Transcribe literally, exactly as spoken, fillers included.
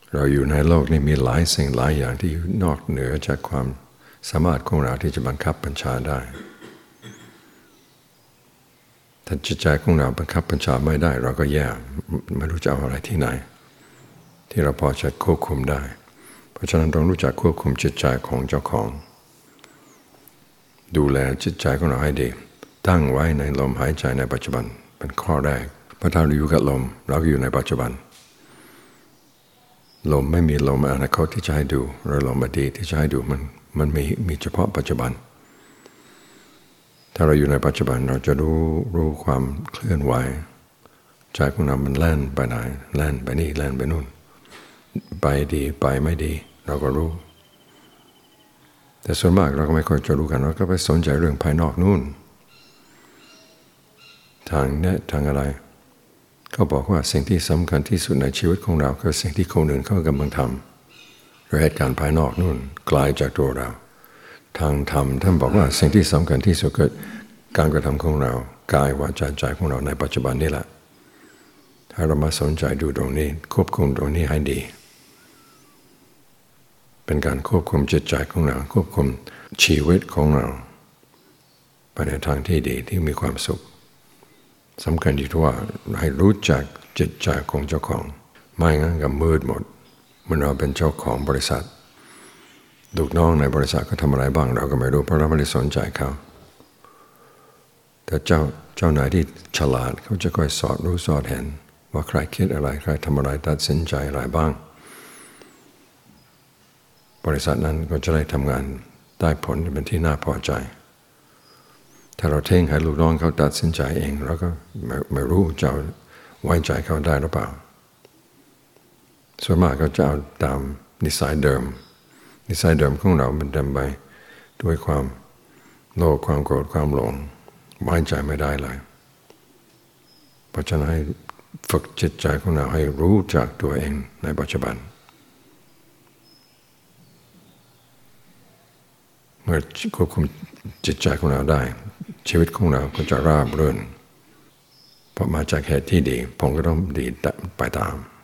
เราอยู่ในโลกนี้มีหลายสิ่งหลายอย่างที่นอกเหนือจากความสามารถของเราที่จะบังคับบัญชาได้ถ้าจิตใจของเราบังคับบัญชาไม่ได้เราก็แย่ไม่รู้จะเอาอะไรที่ไหนที่เราพอจะควบคุมได้เพราะฉะนั้นต้องรู้จักควบคุมจิตใจของเจ้าของดูแลจิตใจของเราให้ดีตั้งไว้ในลมหายใจในปัจจุบันเป็นข้อแรกเพราะถ้าเราอยู่กับลมเราก็อยู่ในปัจจุบันลมไม่มีลมอนาคตที่จะให้ดูหรือลมอดีตที่จะให้ดูมันมันมีมีเฉพาะปัจจุบันถ้าเราอยู่ในปัจจุบันเราจะรู้รู้ความเคลื่อนไหวใจของเรามันแล่นไปไหนแล่นไปนี่แล่นไปนู่นไปดีไปไม่ดีเราก็รู้แต่ส่วนมากเราก็ไม่ค่อยจะรู้กันเราก็ไปสนใจเรื่องภายนอกนู่นทางเนี้ยทางอะไรเขาบอกว่าสิ่งที่สำคัญที่สุดในชีวิตของเราคือสิ่งที่คนอื่นเขากำลังทำหรือเหตุการณ์ภายนอกนู่นไกลจากตัวเราทางธรรมท่านบอกว่าสิ่งที่สำคัญที่สุดคือการกระทำของเรากายวาจาใจของเราในปัจจุบันนี่แหละถ้าเรามาสนใจดูตรงนี้ควบคุมตรงนี้ให้ดีเป็นการควบคุมจิตใจของเราควบคุมชีวิตของเราไปในทางที่ดีที่มีความสุขสำคัญอยู่ที่ว่าให้รู้จักจิตใจของเจ้าของไม่งั้นก็มืดหมดเมื่อเราเป็นเจ้าของบริษัทลูกน้องในบริษัทก็ทำอะไรบ้างเราก็ไม่รู้เพราะเราไม่ได้สนใจเขาแต่เจ้าเจ้านายที่ฉลาดเขาจะคอยสอดรู้สอดเห็นว่าใครคิดอะไรใครทำอะไรตัดสินใจอะไรบ้างบริษัทนั้นก็จะได้ทำงานได้ผลเป็นที่น่าพอใจถ้าเราเท่งให้ลูกน้องเขาตัดสินใจเองเราก็ไม่ไม่รู้จะไว้ใจเขาได้หรือเปล่าส่วนมากก็จะเอาตามนิสัยเดิมนิสัยเดิมของเรามันเต็มไปด้วยความโลภความโกรธความหลงไว้ใจไม่ได้เลยเพราะฉะนั้นให้ฝึกจิตใจของเราให้รู้จักตัวเองในปัจจุบันเมื่อควบคุมจิตใจของเราได้ชีวิตของเราก็จะราบรื่นเพราะมาจากเหตุที่ดีผมก็ต้องดีไปตาม